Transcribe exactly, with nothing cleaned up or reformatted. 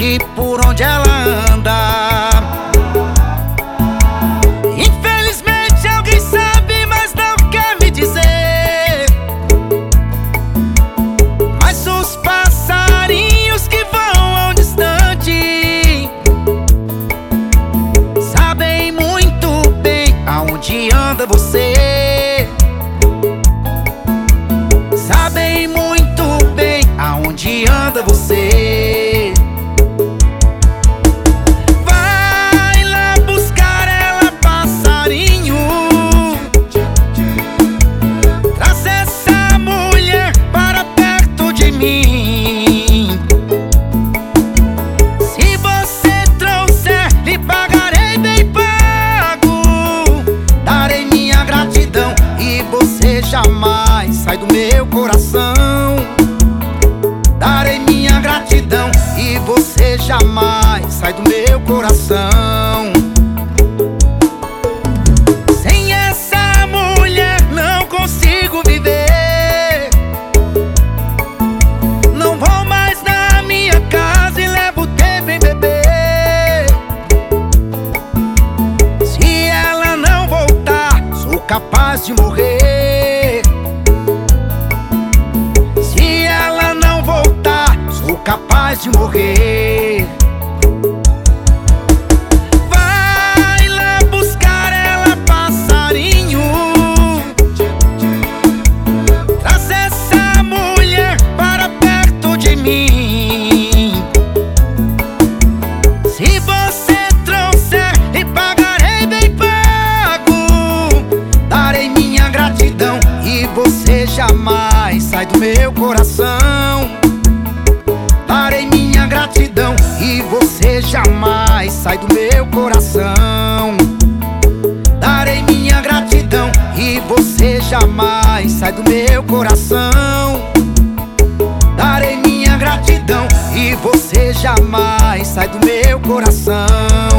e por onde ela anda. Infelizmente alguém sabe, mas não quer me dizer. Mas os passarinhos que voam ao distante sabem muito bem aonde anda você. Sabem muito bem aonde anda você. Vai lá buscar ela, passarinho. Traz essa mulher para perto de mim. Se você trouxer, lhe pagarei bem pago. Darei minha gratidão e você jamais sai do meu coração. Darei minha gratidão e você jamais sai do meu coração. Sem essa mulher não consigo viver. Não vou mais na minha casa e levo o teu bem beber. Se ela não voltar, sou capaz de morrer. Se ela não voltar, sou capaz de morrer. Vai lá buscar ela, passarinho. Traz essa mulher para perto de mim. Se você trouxer, lhe pagarei bem pago. Darei minha gratidão e você jamais sai do meu coração. Darei minha gratidão e você jamais sai do meu coração. Darei minha gratidão e você jamais sai do meu coração. Darei minha gratidão e você jamais sai do meu coração.